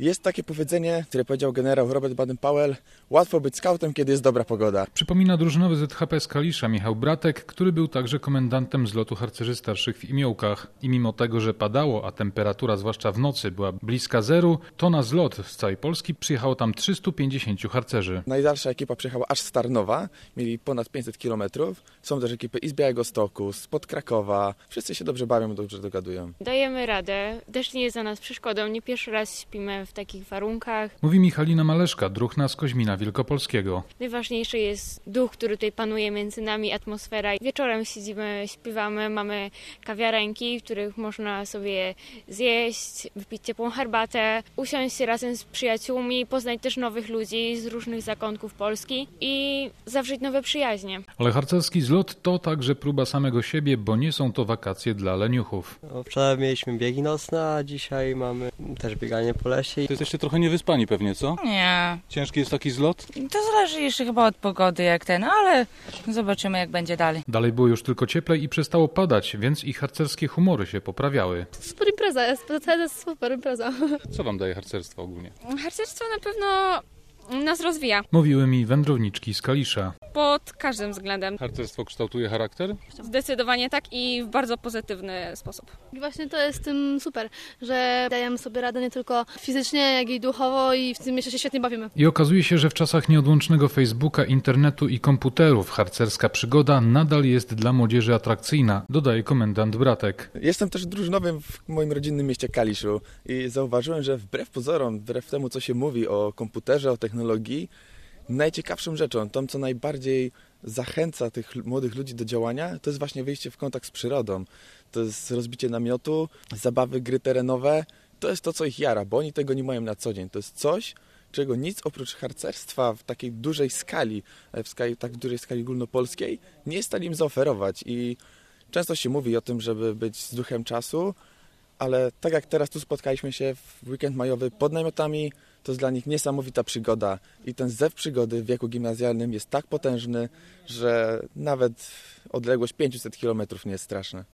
Jest takie powiedzenie, które powiedział generał Robert Baden-Powell: łatwo być skautem, kiedy jest dobra pogoda. Przypomina drużynowy ZHP z Kalisza Michał Bratek, który był także komendantem zlotu harcerzy starszych w Imiołkach. I mimo tego, że padało, a temperatura zwłaszcza w nocy była bliska zeru, to na zlot z całej Polski przyjechało tam 350 harcerzy. Najdalsza ekipa przyjechała aż z Tarnowa, mieli ponad 500 km. Są też ekipy i z Białegostoku, spod Krakowa. Wszyscy się dobrze bawią, dobrze dogadują. Dajemy radę, deszcz nie jest za nas przeszkodą, nie pierwszy raz śpimy w takich warunkach. Mówi Michalina Maleszka, druhna z Koźmina Wielkopolskiego. Najważniejszy jest duch, który tutaj panuje między nami, atmosfera. Wieczorem siedzimy, śpiewamy, mamy kawiarenki, w których można sobie zjeść, wypić ciepłą herbatę, usiąść się razem z przyjaciółmi, poznać też nowych ludzi z różnych zakątków Polski i zawrzeć nowe przyjaźnie. Ale harcerski zlot to także próba samego siebie, bo nie są to wakacje dla leniuchów. Wczoraj mieliśmy biegi nocne, a dzisiaj mamy też bieganie po lesie. To jesteście trochę niewyspani pewnie, co? Nie, Ciężki jest taki zlot? to zależy jeszcze chyba od pogody jak ten, ale zobaczymy jak będzie dalej. Dalej było już tylko cieplej i przestało padać, więc i harcerskie humory się poprawiały. Super impreza, jest super impreza. Co wam daje harcerstwo ogólnie? Harcerstwo na pewno nas rozwija Mówiły mi wędrowniczki z Kalisza. pod każdym względem. Harcerstwo kształtuje charakter? Zdecydowanie tak i w bardzo pozytywny sposób. I właśnie to jest tym super, że dajemy sobie radę nie tylko fizycznie, jak i duchowo i w tym jeszcze się świetnie bawimy. I okazuje się, że w czasach nieodłącznego Facebooka, internetu i komputerów harcerska przygoda nadal jest dla młodzieży atrakcyjna, dodaje komendant Bratek. Jestem też drużynowym w moim rodzinnym mieście Kaliszu i zauważyłem, że wbrew pozorom, wbrew temu, co się mówi o komputerze, o technologii, najciekawszą rzeczą, tą, co najbardziej zachęca tych młodych ludzi do działania, to jest właśnie wyjście w kontakt z przyrodą. To jest rozbicie namiotu, zabawy, gry terenowe. To jest to, co ich jara, bo oni tego nie mają na co dzień. To jest coś, czego nic oprócz harcerstwa w takiej dużej skali, tak dużej skali ogólnopolskiej, nie jest w stanie im zaoferować. I często się mówi o tym, żeby być z duchem czasu, ale tak jak teraz tu spotkaliśmy się w weekend majowy pod namiotami, to jest dla nich niesamowita przygoda. I ten zew przygody w wieku gimnazjalnym jest tak potężny, że nawet odległość 500 km nie jest straszna.